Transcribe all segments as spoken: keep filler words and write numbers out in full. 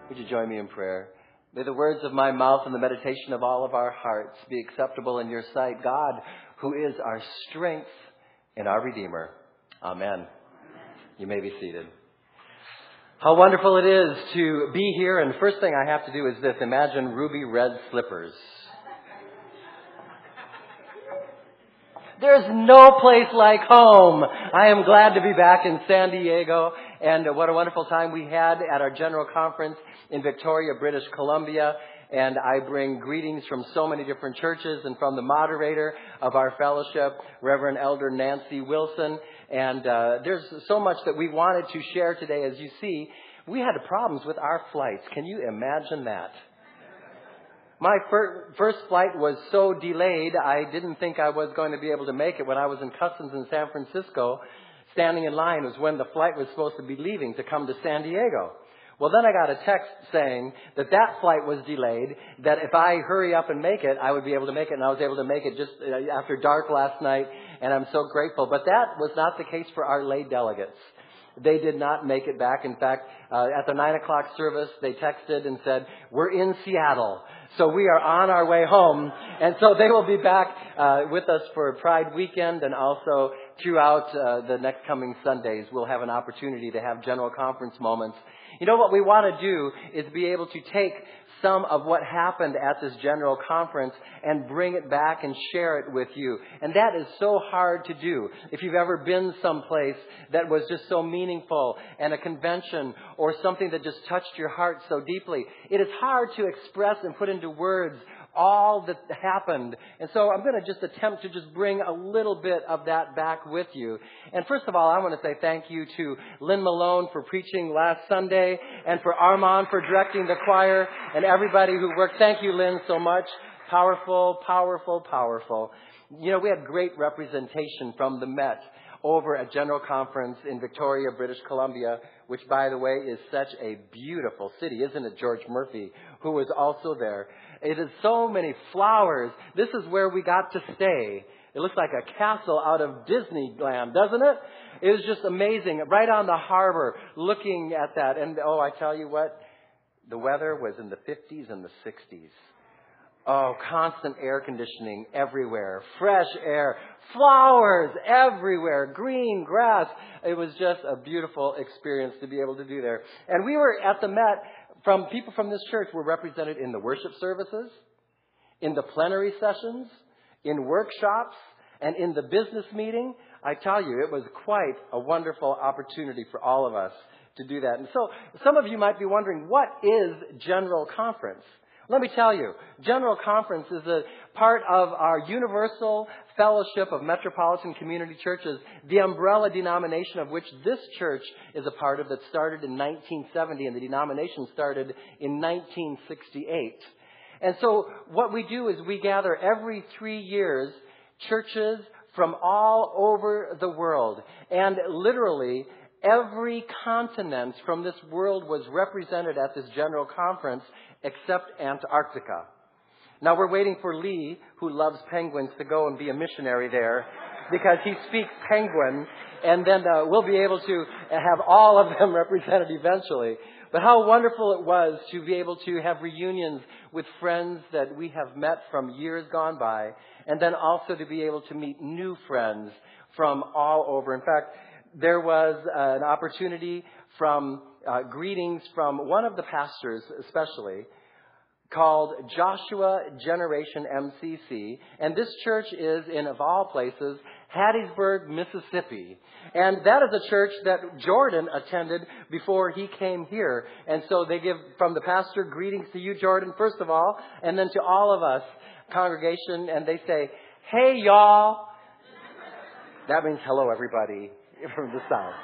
Would you join me in prayer? May the words of my mouth and the meditation of all of our hearts be acceptable in your sight, God, who is our strength and our Redeemer. Amen. Amen. You may be seated. How wonderful it is to be here. And the first thing I have to do is this. Imagine ruby red slippers. There's no place like home. I am glad to be back in San Diego. And what a wonderful time we had at our general conference in Victoria, British Columbia. And I bring greetings from so many different churches and from the moderator of our fellowship, Reverend Elder Nancy Wilson. And uh, there's so much that we wanted to share today. As you see, we had problems with our flights. Can you imagine that? My fir- first flight was so delayed, I didn't think I was going to be able to make it. When I was in customs in San Francisco, standing in line was when the flight was supposed to be leaving to come to San Diego. Well, then I got a text saying that that flight was delayed, that if I hurry up and make it, I would be able to make it. And I was able to make it just after dark last night, and I'm so grateful. But that was not the case for our lay delegates. They did not make it back. In fact, uh, at the nine o'clock service, they texted and said, "We're in Seattle, so we are on our way home." And so they will be back uh, with us for Pride Weekend, and also throughout uh, the next coming Sundays, we'll have an opportunity to have general conference moments. You know, what we want to do is be able to take some of what happened at this general conference and bring it back and share it with you. And that is so hard to do. If you've ever been someplace that was just so meaningful, and a convention or something that just touched your heart so deeply, it is hard to express and put into words all that happened. And so I'm going to just attempt to just bring a little bit of that back with you. And first of all, I want to say thank you to Lynn Malone for preaching last Sunday, and for Armand for directing the choir, and everybody who worked. Thank you, Lynn, so much. Powerful, powerful, powerful. You know, we had great representation from the Met over at General Conference in Victoria, British Columbia, which, by the way, is such a beautiful city, isn't it? George Murphy, who was also there. It is so many flowers. This is where we got to stay. It looks like a castle out of Disneyland, doesn't it? It was just amazing. Right on the harbor, looking at that. And, oh, I tell you what, the weather was in the fifties and the sixties. Oh, constant air conditioning everywhere, fresh air, flowers everywhere, green grass. It was just a beautiful experience to be able to do there. And we were at the Met. From people from this church were represented in the worship services, in the plenary sessions, in workshops, and in the business meeting. I tell you, it was quite a wonderful opportunity for all of us to do that. And so some of you might be wondering, what is General Conference? Let me tell you, General Conference is a part of our Universal Fellowship of Metropolitan Community Churches, the umbrella denomination of which this church is a part of, that started in nineteen seventy, and the denomination started in nineteen sixty-eight. And so what we do is we gather every three years churches from all over the world, and literally every continent from this world was represented at this General Conference except Antarctica. Now we're waiting for Lee, who loves penguins, to go and be a missionary there, because he speaks penguin, and then uh, we'll be able to have all of them represented eventually. But how wonderful it was to be able to have reunions with friends that we have met from years gone by, and then also to be able to meet new friends from all over. In fact, there was uh, an opportunity from uh, greetings from one of the pastors especially, called Joshua Generation M C C. And this church is in, of all places, Hattiesburg, Mississippi. And that is a church that Jordan attended before he came here. And so they give from the pastor greetings to you, Jordan, first of all, and then to all of us, congregation, and they say, "Hey, y'all." That means hello, everybody from the South.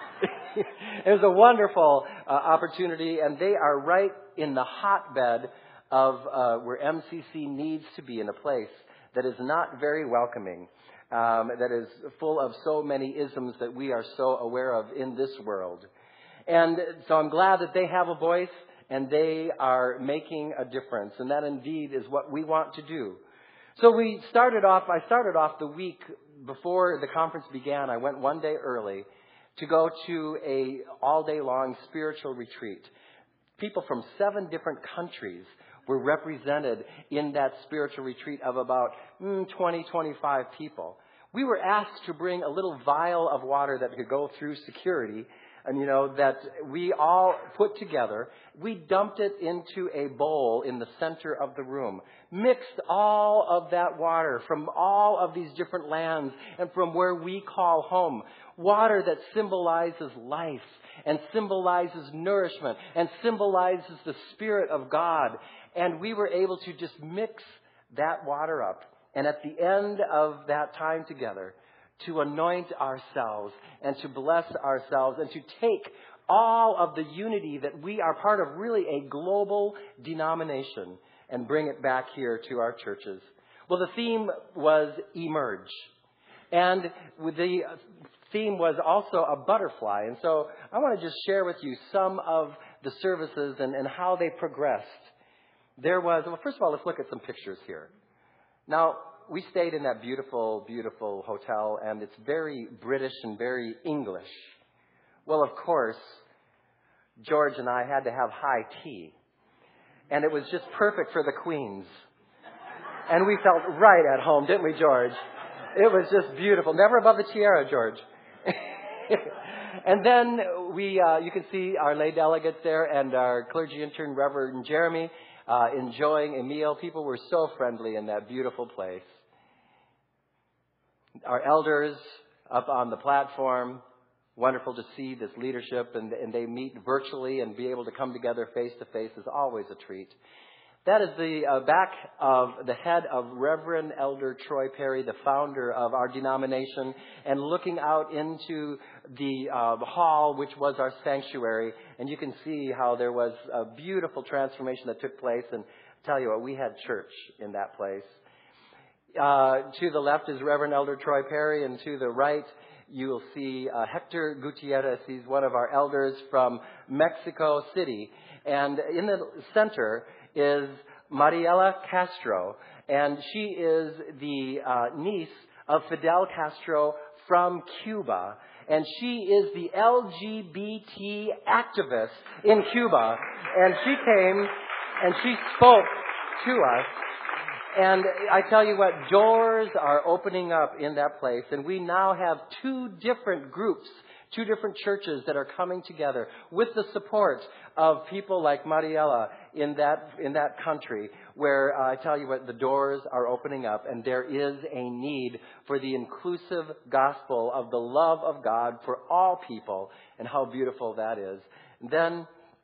It was a wonderful uh, opportunity, and they are right in the hotbed of uh, where M C C needs to be, in a place that is not very welcoming, um, that is full of so many isms that we are so aware of in this world. And so I'm glad that they have a voice and they are making a difference. And that indeed is what we want to do. So we started off, I started off the week before the conference began. I went one day early to go to a all day long spiritual retreat. People from seven different countries were represented in that spiritual retreat of about mm, twenty, twenty-five people. We were asked to bring a little vial of water that could go through security, and you know, that we all put together. We dumped it into a bowl in the center of the room, mixed all of that water from all of these different lands and from where we call home. Water that symbolizes life and symbolizes nourishment and symbolizes the Spirit of God. And we were able to just mix that water up. And at the end of that time together, to anoint ourselves and to bless ourselves and to take all of the unity that we are part of, really a global denomination, and bring it back here to our churches. Well, the theme was Emerge. And the theme was also a butterfly. And so I want to just share with you some of the services and, and how they progressed. There was, well, first of all, let's look at some pictures here. Now, we stayed in that beautiful, beautiful hotel, and it's very British and very English. Well, of course, George and I had to have high tea. And it was just perfect for the Queens. And we felt right at home, didn't we, George? It was just beautiful. Never above the tiara, George. And then we, uh, you can see our lay delegates there and our clergy intern, Reverend Jeremy, uh, enjoying a meal. People were so friendly in that beautiful place. Our elders up on the platform, wonderful to see this leadership, and, and they meet virtually and be able to come together face to face is always a treat. That is the uh, back of the head of Reverend Elder Troy Perry, the founder of our denomination, and looking out into the uh, hall, which was our sanctuary. And you can see how there was a beautiful transformation that took place. And I tell you what, we had church in that place. Uh, to the left is Reverend Elder Troy Perry, and to the right you will see uh, Hector Gutierrez. He's one of our elders from Mexico City. And in the center is Mariela Castro, and she is the uh, niece of Fidel Castro from Cuba. And she is the L G B T activist in Cuba. And she came and she spoke to us. And I tell you what, doors are opening up in that place. And we now have two different groups, two different churches that are coming together with the support of people like Mariela in that in that country, where uh, I tell you what, the doors are opening up, and there is a need for the inclusive gospel of the love of God for all people, and how beautiful that is. And then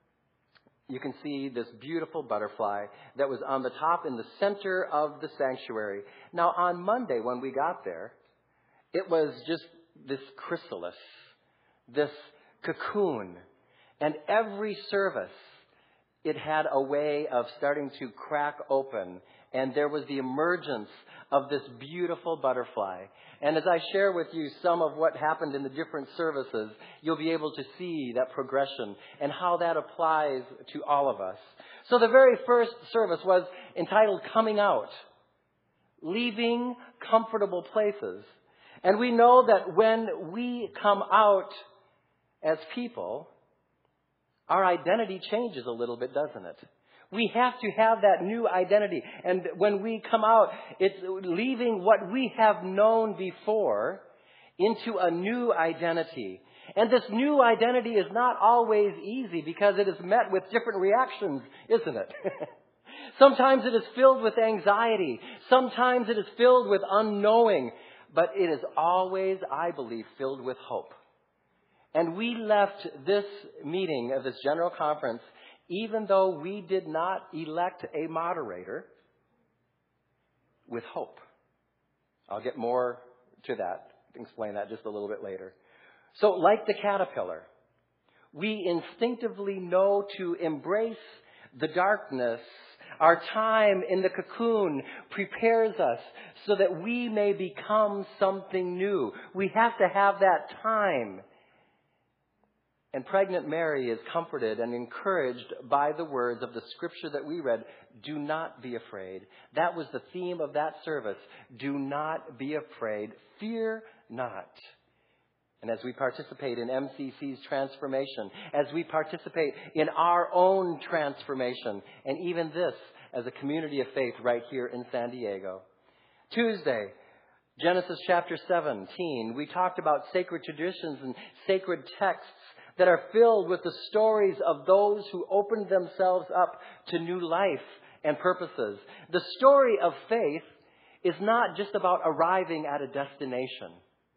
you can see this beautiful butterfly that was on the top in the center of the sanctuary. Now, on Monday when we got there, it was just this chrysalis, this cocoon. And every service, it had a way of starting to crack open. And there was the emergence of this beautiful butterfly. And as I share with you some of what happened in the different services, you'll be able to see that progression and how that applies to all of us. So the very first service was entitled Coming Out, Leaving Comfortable Places. And we know that when we come out as people, our identity changes a little bit, doesn't it? We have to have that new identity. And when we come out, it's leaving what we have known before into a new identity. And this new identity is not always easy, because it is met with different reactions, isn't it? Sometimes it is filled with anxiety. Sometimes it is filled with unknowing. But it is always, I believe, filled with hope. And we left this meeting of this general conference, even though we did not elect a moderator, with hope. I'll get more to that, explain that just a little bit later. So like the caterpillar, we instinctively know to embrace the darkness. Our time in the cocoon prepares us so that we may become something new. We have to have that time. And pregnant Mary is comforted and encouraged by the words of the scripture that we read, do not be afraid. That was the theme of that service. Do not be afraid. Fear not. And as we participate in M C C's transformation, as we participate in our own transformation, and even this as a community of faith right here in San Diego. Tuesday, Genesis chapter seventeen, we talked about sacred traditions and sacred texts that are filled with the stories of those who opened themselves up to new life and purposes. The story of faith is not just about arriving at a destination.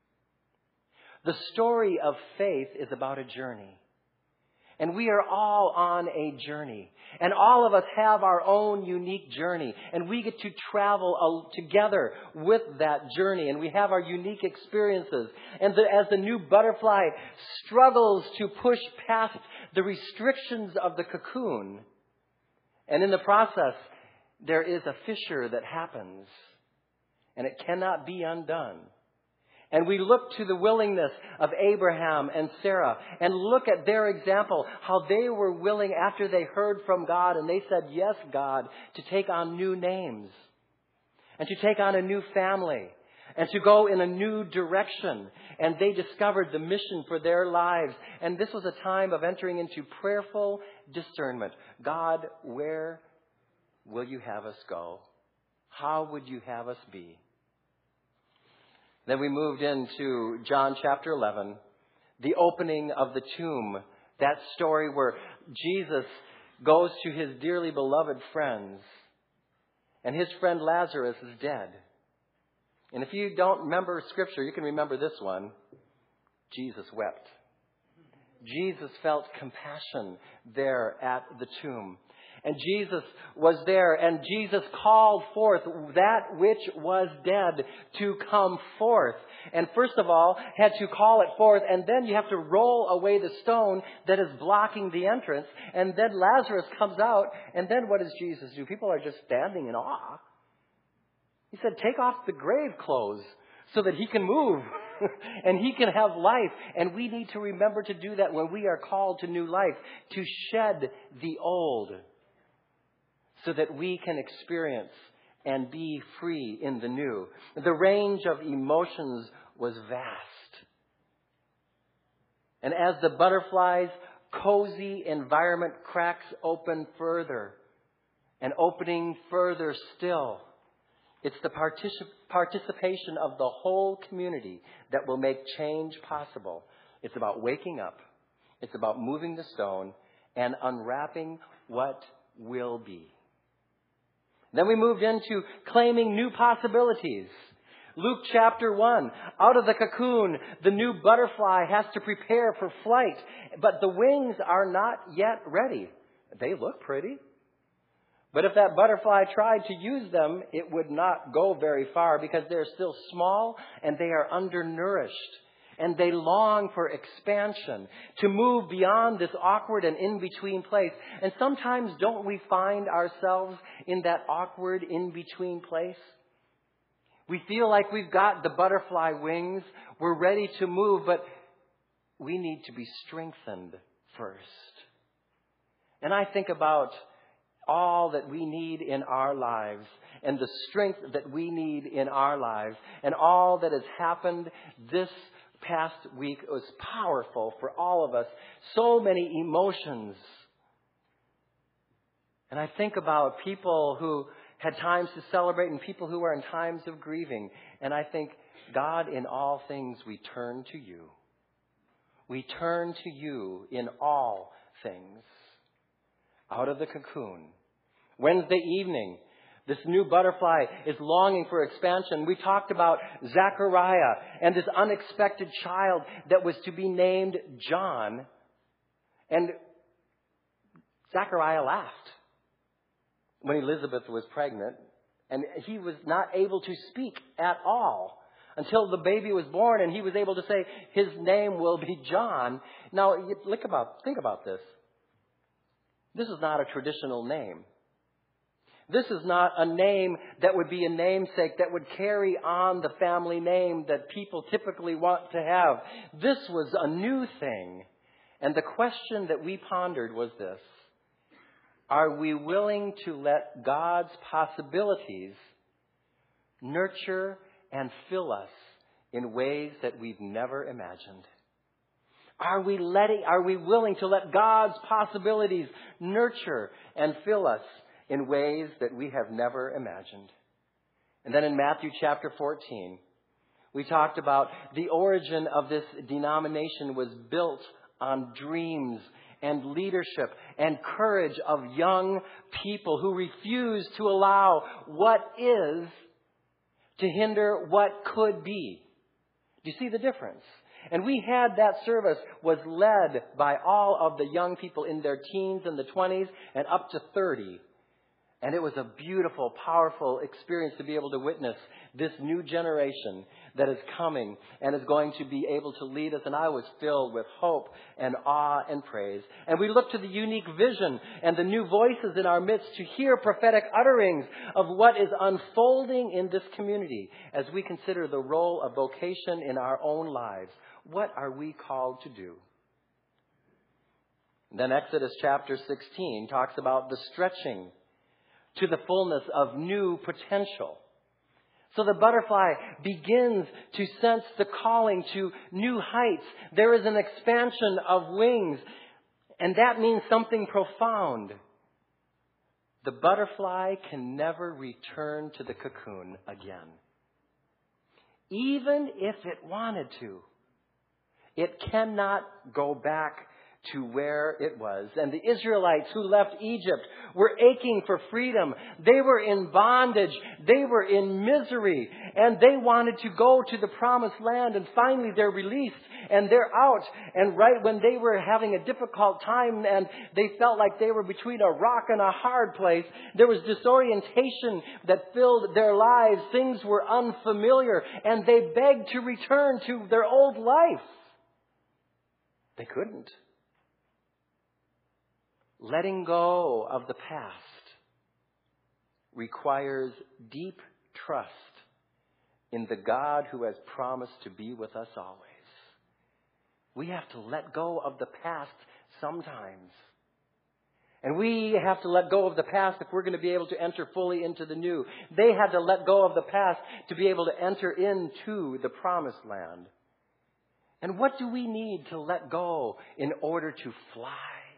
The story of faith is about a journey. And we are all on a journey. And all of us have our own unique journey. And we get to travel together with that journey. And we have our unique experiences. And the, as the new butterfly struggles to push past the restrictions of the cocoon, and in the process, there is a fissure that happens. And it cannot be undone. And we look to the willingness of Abraham and Sarah and look at their example, how they were willing after they heard from God and they said, yes, God, to take on new names and to take on a new family and to go in a new direction. And they discovered the mission for their lives. And this was a time of entering into prayerful discernment. God, where will you have us go? How would you have us be? Then we moved into John chapter eleven, the opening of the tomb. That story where Jesus goes to his dearly beloved friends, and his friend Lazarus is dead. And if you don't remember Scripture, you can remember this one. Jesus wept. Jesus felt compassion there at the tomb. And Jesus was there, and Jesus called forth that which was dead to come forth. And first of all, had to call it forth, and then you have to roll away the stone that is blocking the entrance. And then Lazarus comes out, and then what does Jesus do? People are just standing in awe. He said, take off the grave clothes so that he can move and he can have life. And we need to remember to do that when we are called to new life, to shed the old, so that we can experience and be free in the new. The range of emotions was vast. And as the butterfly's cozy environment cracks open further and opening further still, it's the particip- participation of the whole community that will make change possible. It's about waking up. It's about moving the stone and unwrapping what will be. Then we moved into claiming new possibilities. Luke chapter one. Out of the cocoon, the new butterfly has to prepare for flight. But the wings are not yet ready. They look pretty. But if that butterfly tried to use them, it would not go very far because they're still small and they are undernourished. And they long for expansion, to move beyond this awkward and in-between place. And sometimes don't we find ourselves in that awkward in-between place? We feel like we've got the butterfly wings, we're ready to move, but we need to be strengthened first. And I think about all that we need in our lives and the strength that we need in our lives and all that has happened this past week. It was powerful for all of us. So many emotions. And I think about people who had times to celebrate and people who are in times of grieving. And I think, God, in all things, we turn to you. We turn to you in all things. Out of the cocoon. Wednesday evening, this new butterfly is longing for expansion. We talked about Zechariah and this unexpected child that was to be named John. And Zechariah laughed when Elizabeth was pregnant. And he was not able to speak at all until the baby was born. And he was able to say, his name will be John. Now, look about, think about this. This is not a traditional name. This is not a name that would be a namesake that would carry on the family name that people typically want to have. This was a new thing. And the question that we pondered was this. Are we willing to let God's possibilities nurture and fill us in ways that we've never imagined? Are we letting, are we willing to let God's possibilities nurture and fill us in ways that we have never imagined? And then in Matthew chapter fourteen, we talked about the origin of this denomination was built on dreams and leadership and courage of young people who refuse to allow what is to hinder what could be. Do you see the difference? And we had that service was led by all of the young people in their teens and the twenties and up to thirty. And it was a beautiful, powerful experience to be able to witness this new generation that is coming and is going to be able to lead us. And I was filled with hope and awe and praise. And we looked to the unique vision and the new voices in our midst to hear prophetic utterings of what is unfolding in this community as we consider the role of vocation in our own lives. What are we called to do? Then Exodus chapter sixteen talks about the stretching to the fullness of new potential. So the butterfly begins to sense the calling to new heights. There is an expansion of wings, and that means something profound. The butterfly can never return to the cocoon again. Even if it wanted to, it cannot go back to where it was. And the Israelites who left Egypt were aching for freedom. They were in bondage. They were in misery. And they wanted to go to the promised land. And finally they're released and they're out. And right when they were having a difficult time and they felt like they were between a rock and a hard place, there was disorientation that filled their lives. Things were unfamiliar and they begged to return to their old life. They couldn't. Letting go of the past requires deep trust in the God who has promised to be with us always. We have to let go of the past sometimes. And we have to let go of the past if we're going to be able to enter fully into the new. They had to let go of the past to be able to enter into the promised land. And what do we need to let go in order to fly?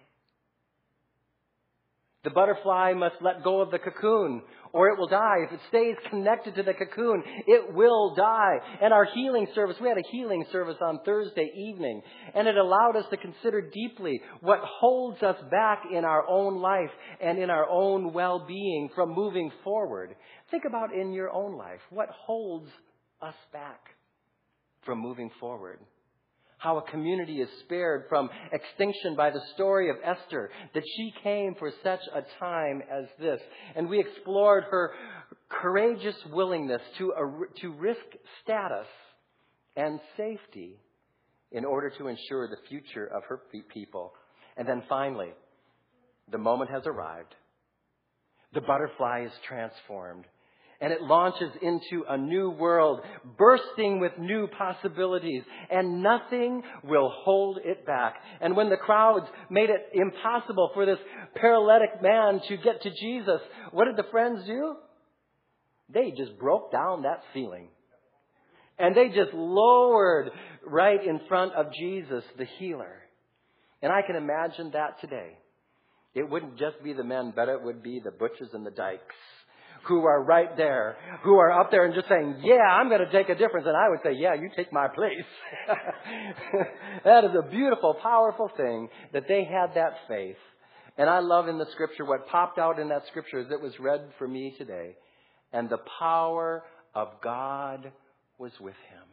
The butterfly must let go of the cocoon or it will die. If it stays connected to the cocoon, it will die. And our healing service, we had a healing service on Thursday evening, and it allowed us to consider deeply what holds us back in our own life and in our own well-being from moving forward. Think about in your own life, what holds us back from moving forward? How a community is spared from extinction by the story of Esther, that she came for such a time as this. And we explored her courageous willingness to, uh, to risk status and safety in order to ensure the future of her people. And then finally, the moment has arrived. The butterfly is transformed. And it launches into a new world, bursting with new possibilities. And nothing will hold it back. And when the crowds made it impossible for this paralytic man to get to Jesus, what did the friends do? They just broke down that ceiling. And they just lowered right in front of Jesus, the healer. And I can imagine that today. It wouldn't just be the men, but it would be the butchers and the dykes, who are right there, who are up there and just saying, yeah, I'm going to take a difference. And I would say, yeah, you take my place. That is a beautiful, powerful thing that they had that faith. And I love in the scripture, what popped out in that scripture as it was read for me today. And the power of God was with him.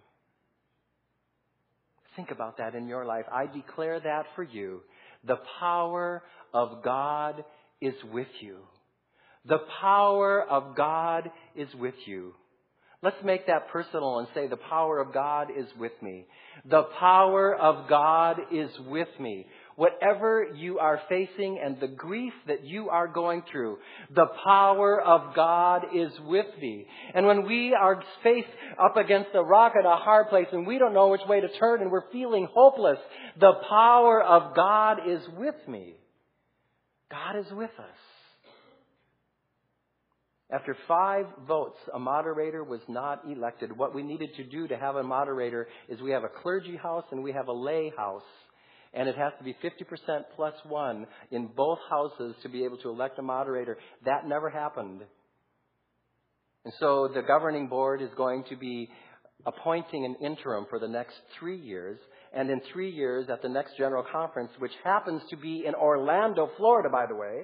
Think about that in your life. I declare that for you. The power of God is with you. The power of God is with you. Let's make that personal and say, the power of God is with me. The power of God is with me. Whatever you are facing and the grief that you are going through, the power of God is with me. And when we are faced up against a rock and a hard place and we don't know which way to turn and we're feeling hopeless, the power of God is with me. God is with us. After five votes, a moderator was not elected. What we needed to do to have a moderator is we have a clergy house and we have a lay house. And it has to be fifty percent plus one in both houses to be able to elect a moderator. That never happened. And so the governing board is going to be appointing an interim for the next three years. And in three years, at the next general conference, which happens to be in Orlando, Florida, by the way,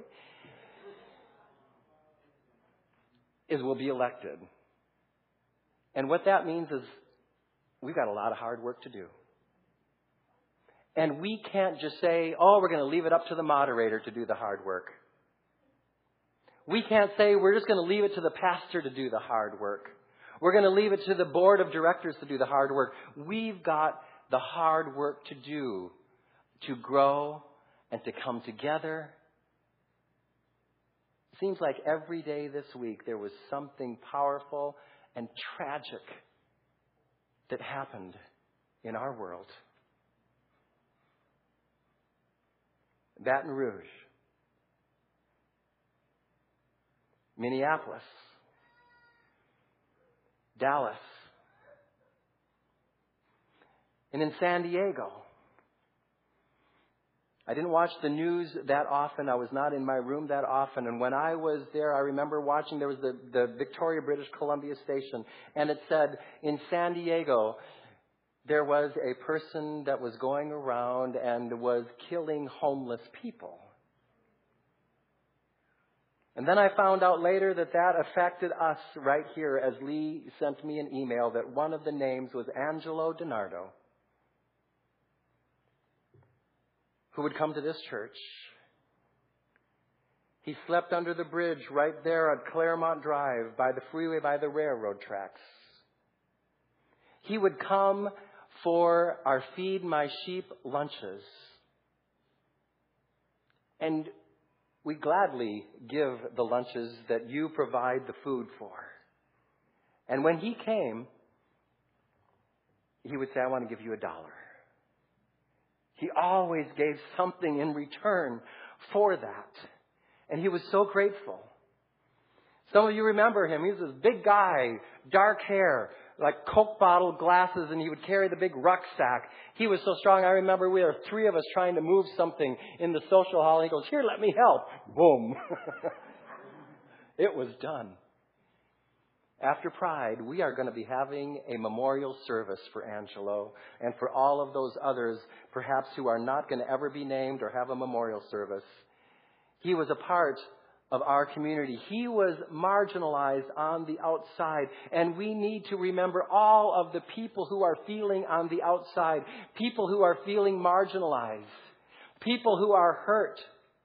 is we'll be elected. And what that means is we've got a lot of hard work to do. And we can't just say, oh, we're going to leave it up to the moderator to do the hard work. We can't say we're just going to leave it to the pastor to do the hard work. We're going to leave it to the board of directors to do the hard work. We've got the hard work to do to grow and to come together. Seems like every day this week there was something powerful and tragic that happened in our world. Baton Rouge, Minneapolis, Dallas, and in San Diego. I didn't watch the news that often. I was not in my room that often. And when I was there, I remember watching, there was the, the Victoria, British Columbia station, and it said, in San Diego, there was a person that was going around and was killing homeless people. And then I found out later that that affected us right here, as Lee sent me an email that one of the names was Angelo DiNardo, who would come to this church. He slept under the bridge right there at Claremont Drive, by the freeway, by the railroad tracks. He would come for our Feed My Sheep lunches. And we gladly give the lunches that you provide the food for. And when he came, he would say, I want to give you a dollar. He always gave something in return for that. And he was so grateful. Some of you remember him. He was this big guy, dark hair, like Coke bottle glasses, and he would carry the big rucksack. He was so strong. I remember we were three of us trying to move something in the social hall. And he goes, here, let me help. Boom. It was done. After Pride, we are going to be having a memorial service for Angelo and for all of those others, perhaps who are not going to ever be named or have a memorial service. He was a part of our community. He was marginalized on the outside, and we need to remember all of the people who are feeling on the outside, people who are feeling marginalized, people who are hurt.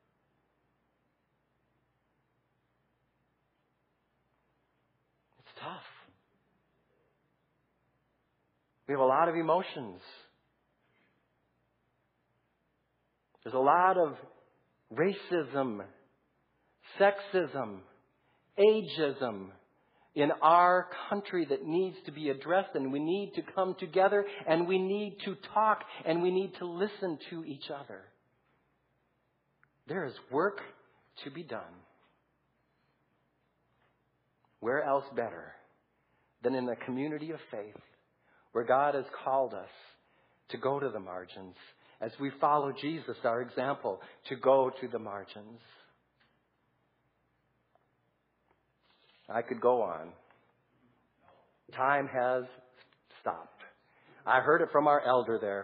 It's tough. We have a lot of emotions. There's a lot of racism, sexism, ageism in our country that needs to be addressed, and we need to come together, and we need to talk, and we need to listen to each other. There is work to be done. Where else better than in a community of faith where God has called us to go to the margins as we follow Jesus, our example, to go to the margins. I could go on. Time has stopped. I heard it from our elder there.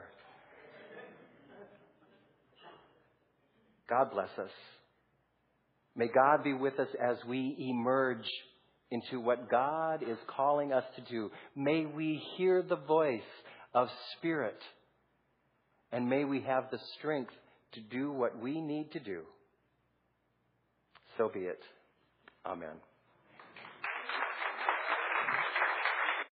God bless us. May God be with us as we emerge into what God is calling us to do. May we hear the voice of Spirit, and may we have the strength to do what we need to do. So be it. Amen.